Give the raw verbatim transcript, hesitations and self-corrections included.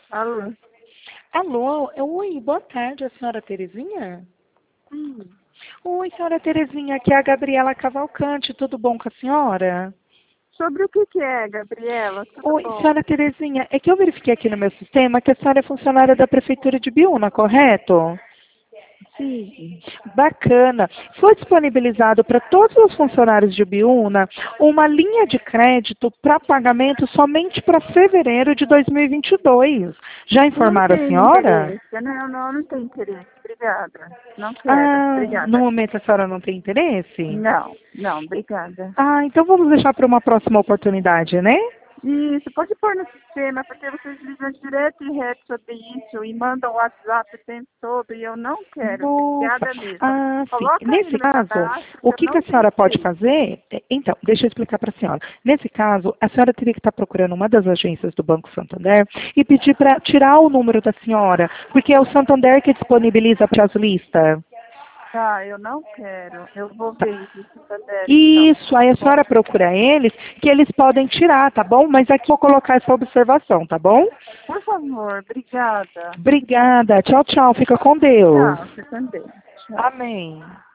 Alô? Alô, oi, boa tarde, a senhora Terezinha? Hum. Oi, senhora Terezinha, aqui é a Gabriela Cavalcante, tudo bom com a senhora? Sobre o que que é, Gabriela? Tudo Oi, bom? senhora Terezinha, é que eu verifiquei aqui no meu sistema que a senhora é funcionária da Prefeitura de Biúna, correto? Sim. Bacana. Foi disponibilizado para todos os funcionários de Biúna uma linha de crédito para pagamento somente para fevereiro de dois mil e vinte e dois. Já Não informaram a tenho senhora? interesse. Não, não, não tenho interesse. Obrigada. Não quero. Ah, no Obrigada. momento a senhora não tem interesse? Não, não, obrigada. Ah, então vamos deixar para uma próxima oportunidade, né? Isso, pode pôr no sistema, porque vocês ligam direto e reto sobre isso e mandam WhatsApp o tempo todo e eu não quero. Nossa, Obrigada mesmo. ah, sim. Coloca aí Nesse no meu caso, cadastro o que eu que, que não a tenho senhora pode interesse. fazer? É, Então, deixa eu explicar para a senhora. Nesse caso, a senhora teria que estar procurando uma das agências do Banco Santander e pedir para tirar o número da senhora, porque é o Santander que disponibiliza para as listas. Tá, eu não quero. Eu vou Tá. ver isso no Santander, então. Isso, aí Tá a bom? senhora procura eles, que eles podem tirar, tá bom? Mas aqui eu vou colocar essa observação, tá bom? Por favor, obrigada. Obrigada. Tchau, tchau. Fica com Deus. Tchau, você também. Tchau. Amém.